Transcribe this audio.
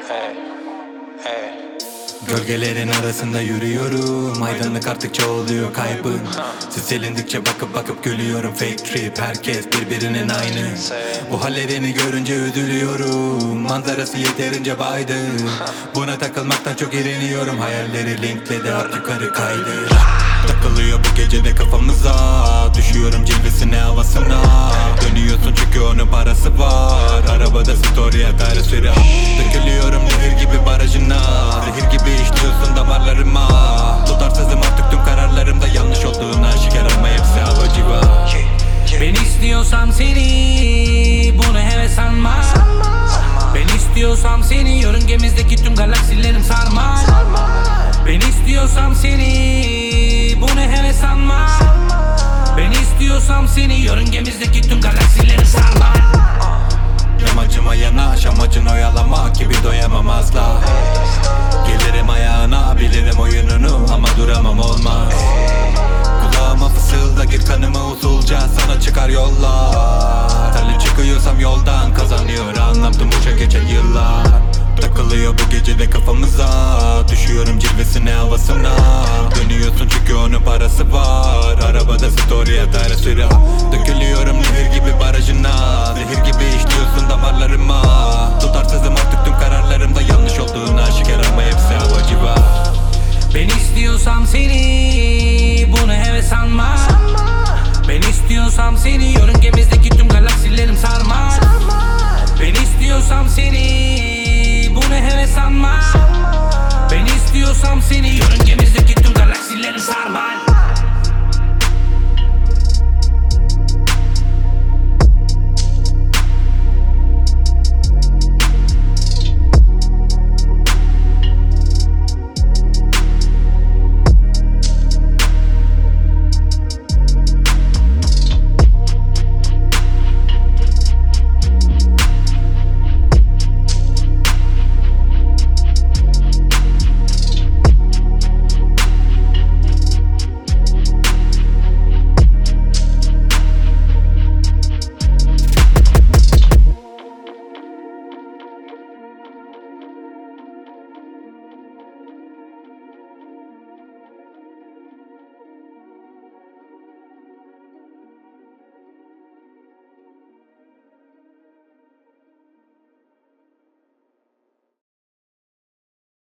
Gölgelerin arasında yürüyorum, aydınlık arttıkça oluyor kaybım. Siz silindikçe bakıp gülüyorum. Fake trip, herkes birbirinin aynı. Bu hallerini görünce üzülüyorum, manzarası yeterince baydı. Buna takılmaktan çok iğreniyorum, hayalleri linkledi at yukarı kaydı. Takılıyor bu gecede kafamıza, düşüyorum cilvesine havasına. Dönüyorsun çünkü onun parası var, arabada story atar süre. Dökülüyorum nehir gibi barajına, zehir gibi işliyorsun damarlarıma. Tutarsızım artık tüm kararlarımda, yanlış olduğunu aşikar ama hepsi hava civa. Ben istiyorsam seni, bunu heves sanma. Ben istiyorsam seni, yörüngemizdeki tüm galaksilerim sarmaz. Ben istiyorsam seni, bunu heves sanma. Ben istiyorsam seni, yörüngemizdeki tüm galaksilerim sarmaz. Amacıma yanaş, amacın oyalamak gibi doyamam asla. Gelirim ayağına, bilirim oyununu ama duramam olmaz. Kulağıma fısılda, gir kanıma usulca, sana çıkar yollar. Terli çıkıyorsam yoldan, kazanıyor anlamdım boşa geçen yıllar. Takılıyor bu gecede kafamıza, düşüyorum cilvesine havasına. Dönüyorsun çünkü onun parası var, arabada story atar süre. Dökülüyorum nehir gibi barajına, zehir gibi işliyorsun damarlarıma. Tutarsızım artık tüm kararlarımda, yanlış olduğunu aşikar ama hepsi hava civa. Ben istiyorsam seni, bunu heves sanma. Ben istiyorsam seni, yörüngemizdeki tüm galaksilerim sarmaz. Ben istiyorsam seni, bunu heves sanma. Ben istiyorsam seni, yörüngemizdeki tüm galaksilerim sarmaz.